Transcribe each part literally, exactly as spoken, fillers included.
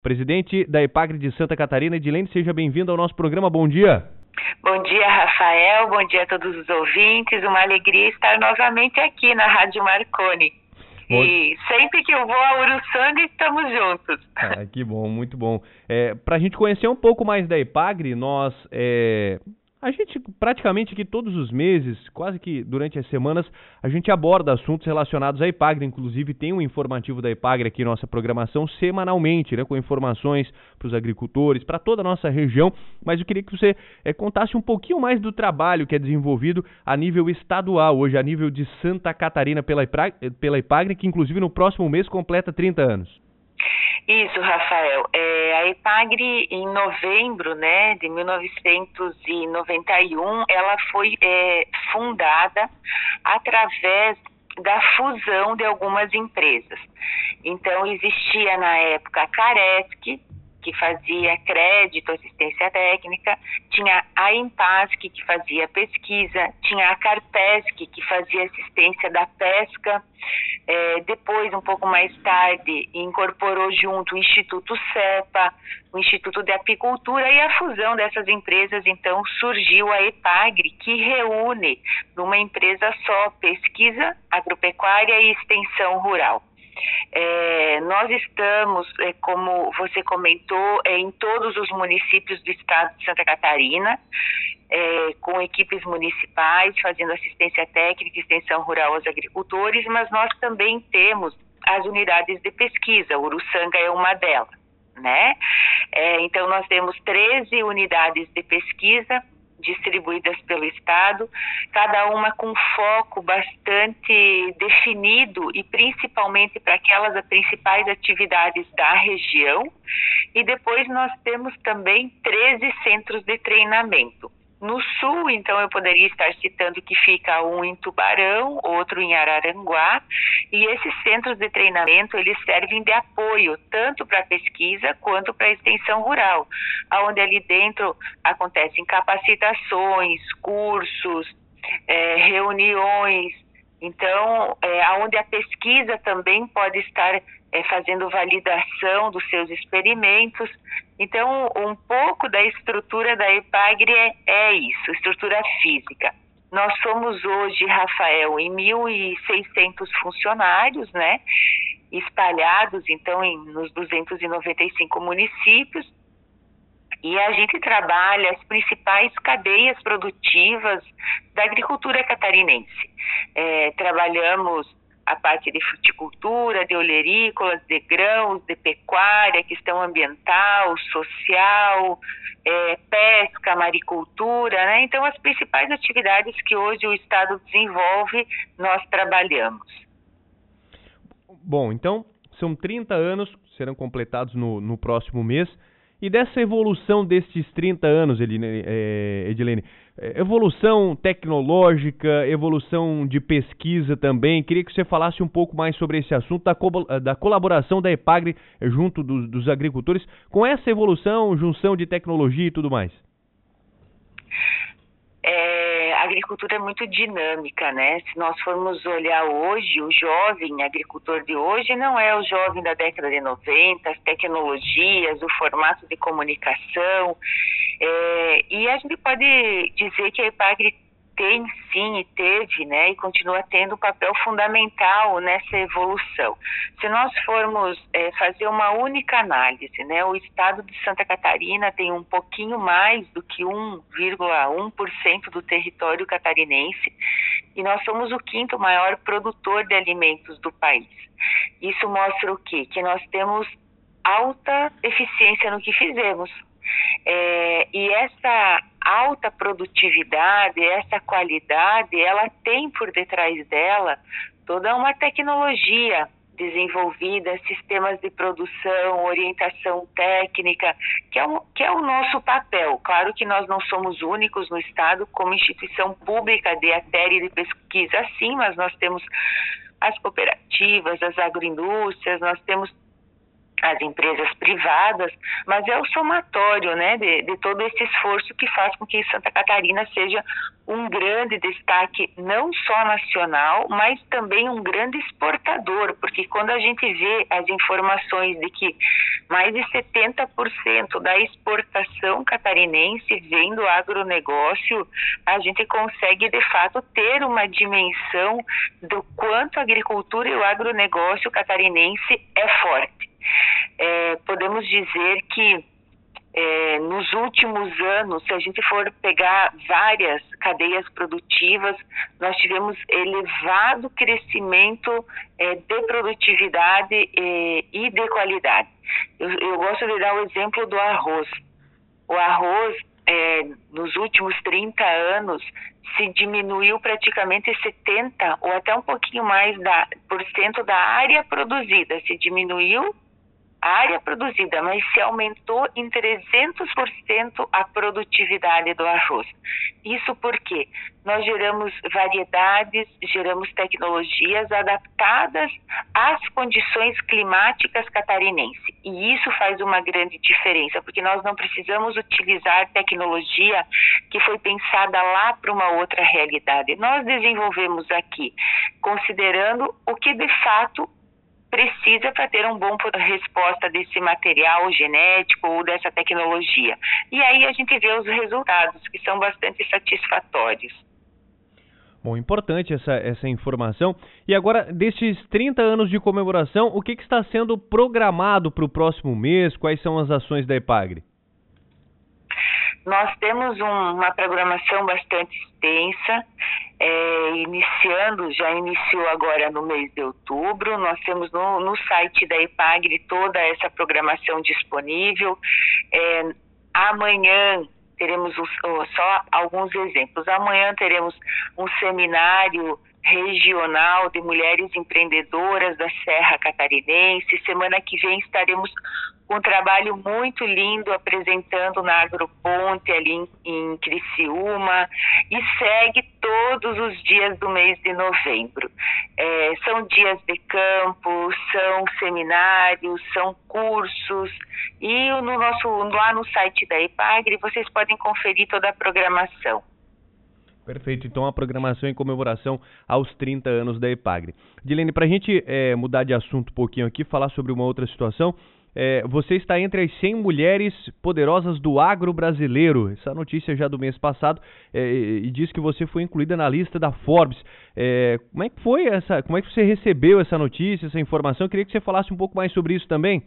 Presidente da EPAGRE de Santa Catarina, Edilene, seja bem-vindo ao nosso programa. Bom dia. Bom dia, Rafael. Bom dia a todos os ouvintes. Uma alegria estar novamente aqui na Rádio Marconi. Bom... E sempre que eu vou a Uruçanga, estamos juntos. Ah, que bom, muito bom. É, para a gente conhecer um pouco mais da EPAGRE, nós... É... A gente, praticamente aqui todos os meses, quase que durante as semanas, a gente aborda assuntos relacionados à EPAGRE. Inclusive, tem um informativo da EPAGRE aqui em nossa programação semanalmente, né, com informações para os agricultores, para toda a nossa região. Mas eu queria que você é, contasse um pouquinho mais do trabalho que é desenvolvido a nível estadual, hoje a nível de Santa Catarina pela EPAGRE, pela EPAGRE, que inclusive no próximo mês completa trinta anos. Isso, Rafael. É, a EPAGRE, em novembro, né, de mil novecentos e noventa e um, ela foi é, fundada através da fusão de algumas empresas. Então, existia na época a Caresc, que fazia crédito, assistência técnica, tinha a Empasc, que fazia pesquisa, tinha a Carpesc, que fazia assistência da pesca. É, depois, um pouco mais tarde, incorporou junto o Instituto CEPA, o Instituto de Apicultura, e a fusão dessas empresas, então, surgiu a EPAGRE, que reúne numa empresa só pesquisa, agropecuária e extensão rural. É, nós estamos, é, como você comentou, é, em todos os municípios do estado de Santa Catarina, é, com equipes municipais fazendo assistência técnica e extensão rural aos agricultores, mas nós também temos as unidades de pesquisa. Uruçanga é uma delas, né? É, então nós temos treze unidades de pesquisa distribuídas pelo estado, cada uma com foco bastante definido e principalmente para aquelas principais atividades da região. E depois nós temos também treze centros de treinamento. No sul, então, eu poderia estar citando que fica um em Tubarão, outro em Araranguá, e esses centros de treinamento, eles servem de apoio tanto para a pesquisa quanto para a extensão rural, onde ali dentro acontecem capacitações, cursos, é, reuniões. Então, é, onde a pesquisa também pode estar é, fazendo validação dos seus experimentos. Então, um pouco da estrutura da EPAGRE é, é isso, estrutura física. Nós somos hoje, Rafael, em mil e seiscentos funcionários, né, espalhados, então, em, nos duzentos e noventa e cinco municípios. E a gente trabalha as principais cadeias produtivas da agricultura catarinense. É, trabalhamos a parte de fruticultura, de olerícolas, de grãos, de pecuária, questão ambiental, social, é, pesca, maricultura, né? Então, as principais atividades que hoje o Estado desenvolve, nós trabalhamos. Bom, então, são trinta anos, serão completados no, no próximo mês. E dessa evolução destes trinta anos, Edilene, é, Edilene, evolução tecnológica, evolução de pesquisa também, queria que você falasse um pouco mais sobre esse assunto da, co da colaboração da EPAGRE junto dos, dos agricultores, com essa evolução, junção de tecnologia e tudo mais. É, a agricultura é muito dinâmica, né? Se nós formos olhar hoje, o jovem agricultor de hoje não é o jovem da década de noventa, as tecnologias, o formato de comunicação, é, e a gente pode dizer que a EPAGRE tem sim e teve, né, e continua tendo um papel fundamental nessa evolução. Se nós formos é, fazer uma única análise, né, o estado de Santa Catarina tem um pouquinho mais do que um vírgula um por cento do território catarinense e nós somos o quinto maior produtor de alimentos do país. Isso mostra o quê? Que nós temos alta eficiência no que fizemos. É, e essa alta produtividade, essa qualidade, ela tem por detrás dela toda uma tecnologia desenvolvida, sistemas de produção, orientação técnica, que é, o, que é o nosso papel. Claro que nós não somos únicos no Estado como instituição pública de matéria de pesquisa, sim, mas nós temos as cooperativas, as agroindústrias, nós temos as empresas privadas, mas é o somatório, né, de, de todo esse esforço que faz com que Santa Catarina seja um grande destaque, não só nacional, mas também um grande exportador, porque quando a gente vê as informações de que mais de setenta por cento da exportação catarinense vem do agronegócio, a gente consegue, de fato, ter uma dimensão do quanto a agricultura e o agronegócio catarinense é forte. É, podemos dizer que é, nos últimos anos, se a gente for pegar várias cadeias produtivas, nós tivemos elevado crescimento é, de produtividade é, e de qualidade. Eu, eu gosto de dar o exemplo do arroz. O arroz, é, nos últimos trinta anos, se diminuiu praticamente setenta ou até um pouquinho mais da, por cento da área produzida, se diminuiu a área produzida, mas se aumentou em trezentos por cento a produtividade do arroz. Isso porque nós geramos variedades, geramos tecnologias adaptadas às condições climáticas catarinenses. E isso faz uma grande diferença, porque nós não precisamos utilizar tecnologia que foi pensada lá para uma outra realidade. Nós desenvolvemos aqui, considerando o que de fato precisa para ter um bom resposta desse material genético ou dessa tecnologia. E aí a gente vê os resultados, que são bastante satisfatórios. Bom, importante essa, essa informação. E agora, desses trinta anos de comemoração, o que, que está sendo programado para o próximo mês? Quais são as ações da EPAGRE? Nós temos um, uma programação bastante extensa, é, iniciando, já iniciou agora no mês de outubro. Nós temos no, no site da EPAGRE toda essa programação disponível. É, amanhã teremos os, só alguns exemplos. Amanhã teremos um seminário regional de mulheres empreendedoras da Serra Catarinense. Semana que vem estaremos com um trabalho muito lindo apresentando na Agroponte ali em, em Criciúma, e segue todos os dias do mês de novembro. É, são dias de campo, são seminários, são cursos, e no nosso, lá no site da EPAGRE vocês podem conferir toda a programação. Perfeito, então a programação em comemoração aos trinta anos da EPAGRE. Dilene, para a gente é, mudar de assunto um pouquinho aqui, falar sobre uma outra situação, é, você está entre as cem mulheres poderosas do agro brasileiro. Essa notícia já do mês passado, é, e diz que você foi incluída na lista da Forbes. É, como é que foi essa, como é que você recebeu essa notícia, essa informação? Eu queria que você falasse um pouco mais sobre isso também.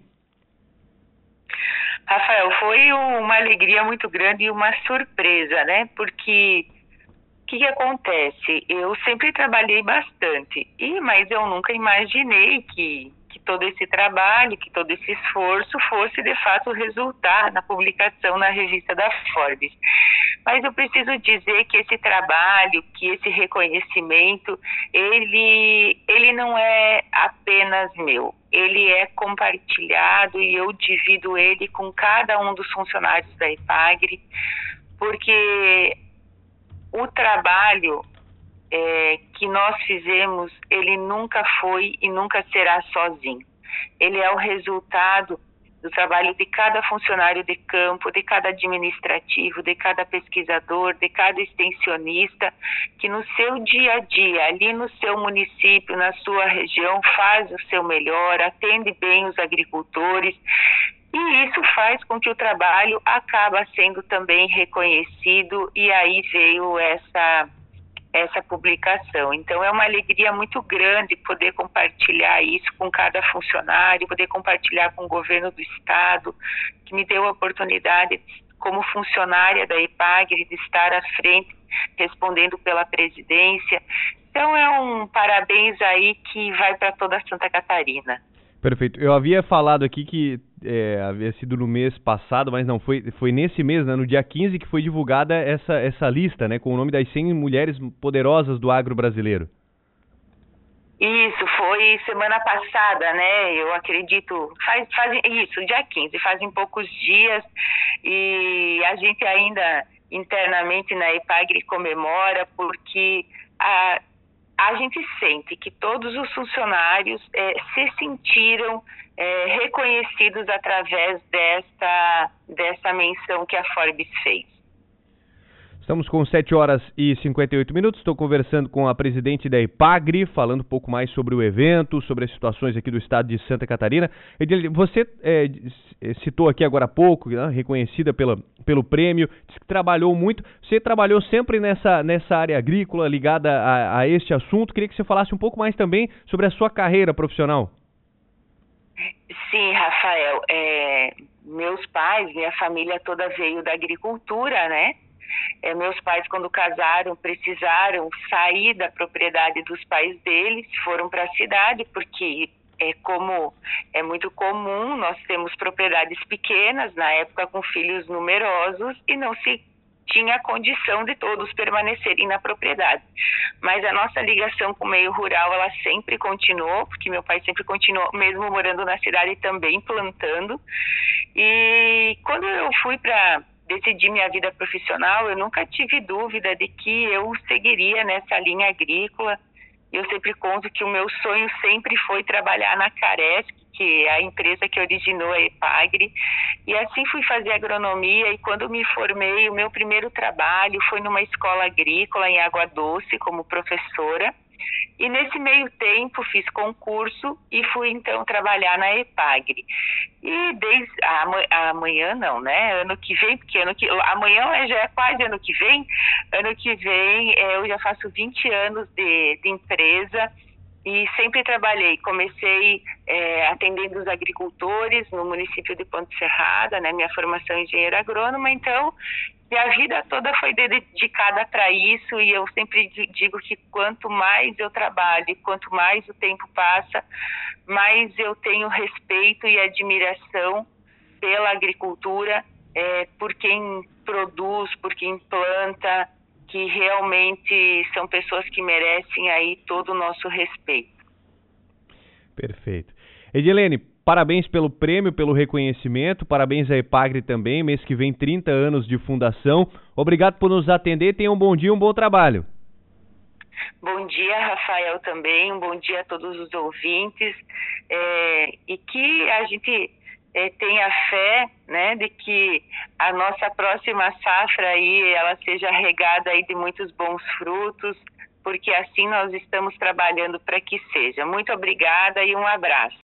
Rafael, foi uma alegria muito grande e uma surpresa, né? Porque o que, que acontece? Eu sempre trabalhei bastante, e, mas eu nunca imaginei que, que todo esse trabalho, que todo esse esforço fosse de fato resultar na publicação na revista da Forbes. Mas eu preciso dizer que esse trabalho, que esse reconhecimento, ele, ele não é apenas meu. Ele é compartilhado e eu divido ele com cada um dos funcionários da EPAGRE, porque o trabalho é, que nós fizemos, ele nunca foi e nunca será sozinho. Ele é o resultado do trabalho de cada funcionário de campo, de cada administrativo, de cada pesquisador, de cada extensionista, que no seu dia a dia, ali no seu município, na sua região, faz o seu melhor, atende bem os agricultores. E isso faz com que o trabalho acaba sendo também reconhecido, e aí veio essa, essa publicação. Então é uma alegria muito grande poder compartilhar isso com cada funcionário, poder compartilhar com o governo do estado, que me deu a oportunidade, como funcionária da EPAGRE, de estar à frente, respondendo pela presidência. Então é um parabéns aí que vai para toda Santa Catarina. Perfeito. Eu havia falado aqui que é, havia sido no mês passado, mas não, foi, foi nesse mês, né, no dia quinze, que foi divulgada essa, essa lista, né, com o nome das cem mulheres poderosas do agro brasileiro. Isso, foi semana passada, né, eu acredito, faz, faz isso, dia quinze, fazem poucos dias, e a gente ainda internamente na EPAGRE comemora, porque a a gente sente que todos os funcionários é, se sentiram é, reconhecidos através dessa, dessa menção que a Forbes fez. Estamos com sete horas e cinquenta e oito minutos, estou conversando com a presidente da EPAGRE, falando um pouco mais sobre o evento, sobre as situações aqui do estado de Santa Catarina. Você é, citou aqui agora há pouco, né, reconhecida pela, pelo prêmio, disse que trabalhou muito. Você trabalhou sempre nessa, nessa área agrícola, ligada a, a este assunto. Queria que você falasse um pouco mais também sobre a sua carreira profissional. Sim, Rafael, é, meus pais, minha família toda veio da agricultura, né? É, meus pais, quando casaram, precisaram sair da propriedade dos pais deles, foram para a cidade, porque é como é muito comum, nós temos propriedades pequenas, na época com filhos numerosos, e não se tinha condição de todos permanecerem na propriedade. Mas a nossa ligação com o meio rural, ela sempre continuou, porque meu pai sempre continuou, mesmo morando na cidade, também plantando. E quando eu fui para decidir minha vida profissional, eu nunca tive dúvida de que eu seguiria nessa linha agrícola. Eu sempre conto que o meu sonho sempre foi trabalhar na Caresc, que é a empresa que originou a EPAGRE, e assim fui fazer agronomia, e quando me formei, o meu primeiro trabalho foi numa escola agrícola em Água Doce, como professora, e nesse meio tempo fiz concurso e fui então trabalhar na EPAGRE. E desde a, amanhã não, né? Ano que vem, porque ano que, amanhã já é quase ano que vem. Ano que vem é, eu já faço vinte anos de, de empresa e sempre trabalhei. Comecei é, atendendo os agricultores no município de Ponte Serrada, né? Minha formação é engenheira agrônoma, então minha vida toda foi dedicada para isso, e eu sempre digo que quanto mais eu trabalho, quanto mais o tempo passa, mais eu tenho respeito e admiração pela agricultura, é, por quem produz, por quem planta, que realmente são pessoas que merecem aí todo o nosso respeito. Perfeito. Edilene, parabéns pelo prêmio, pelo reconhecimento, parabéns à EPAGRE também, mês que vem trinta anos de fundação. Obrigado por nos atender, tenha um bom dia, um bom trabalho. Bom dia, Rafael, também, um bom dia a todos os ouvintes, é, e que a gente é, tenha fé, né, de que a nossa próxima safra aí, ela seja regada aí de muitos bons frutos, porque assim nós estamos trabalhando para que seja. Muito obrigada e um abraço.